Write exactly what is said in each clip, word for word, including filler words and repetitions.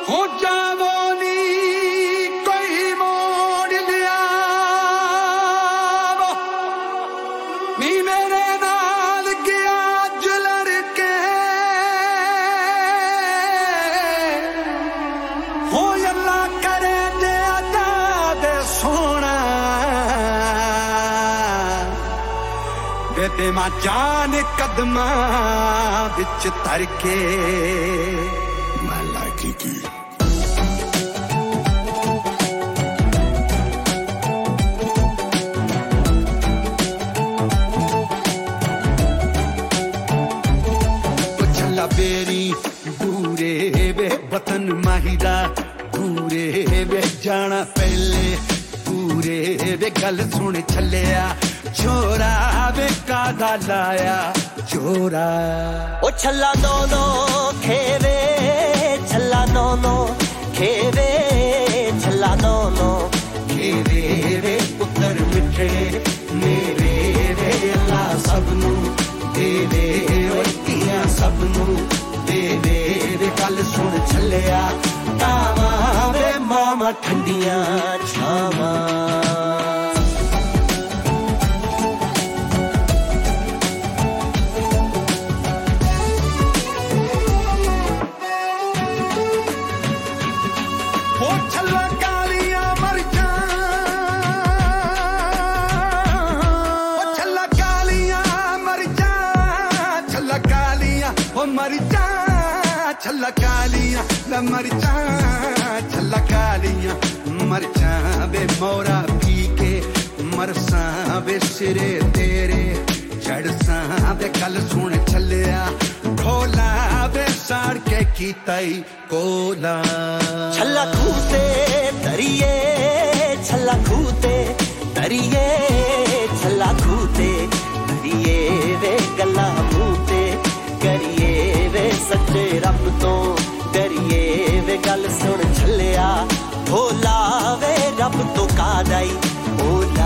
हो जावो नी कोई मोड़ लिया नी मेरे नाल गया जुलर के हो अल्लाह करे दे अदा दे सोना बेटे मां जान कदमा बिच धर के मैं लागी की बेरी दूरे वे वतन माहिरा दूरे वे जाना पहले पूरे वे गल सुन छलिया छोरा वे कादा लाया छोरा ओ छल्ला दोनो खेवे छल्ला दोनो खेवे छल्ला दोनो खेवे वे पुत्र मिठे मेरे वे अल्लाह सबनू देवे ओतियां सबनू देवे वे गल सुन छलिया तावा वे मामा ठंडियां छावां मर जा छल्ला कालियां वे मर जा छल्ला कालियां मर जा वे मोरा पी के मरसा वे सिरे तेरे चढ़सा वे गल सुन छलिया ढोला वे साड़ के कीताई कोला छल्ला खूते तरिए छल्ला खूते तरिए छल्ला खूते तरिए वे गल्ला मूते करिए वे सच्चे रब तो डरिए वे गल सुन छलिया भोला वे रब तो कादाई भोला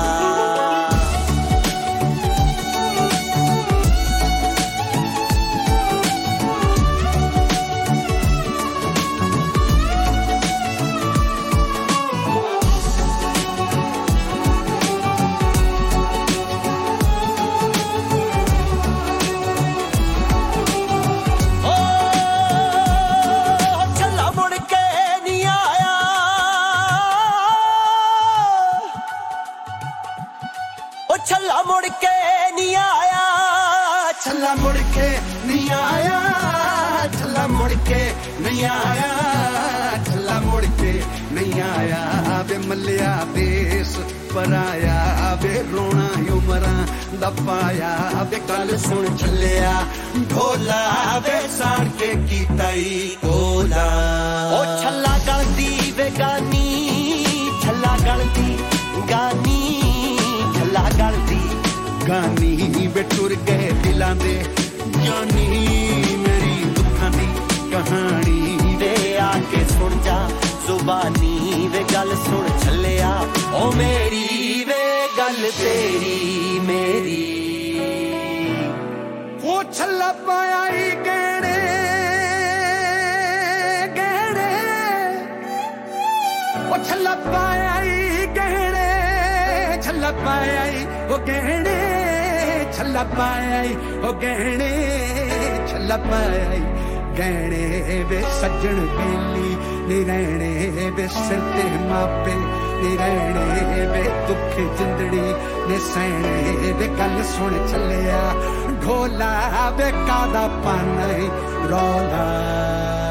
छल्ला मुड़ के नहीं आया छल्ला मुड़ के नहीं आया छल्ला मुड़ के नहीं आया छल्ला मुड़ के नहीं आया वे मल्लिया देश पराया वे रोना उमरा दपाया वे गल सुन छलिया ढोला वे साड़ के कीताई कोला ओ छल्ला गलती वे गानी छल्ला गलती गानी छल्ला गलती गानी वे टुर गए दिलां दे जानी मेरी दुखां दी कहानी वे आके सुन जा जुबानी वे गल सुन छलिया ओ मेरी वे गल तेरी मेरी वो छल्ला पाया ही गहने गहने वो छल्ला पाया ही गहने छल्ला पाया ही वो गहने छल्ला पाया ही वो गहने छल्ला पाया ही गहने वे सज्जन बेली नी रहने वे सिर ते मापे नी रहने वे दुख जिंदड़ी ने सहने वे गल सुन छलिया ढोला वे कादा पाना रौला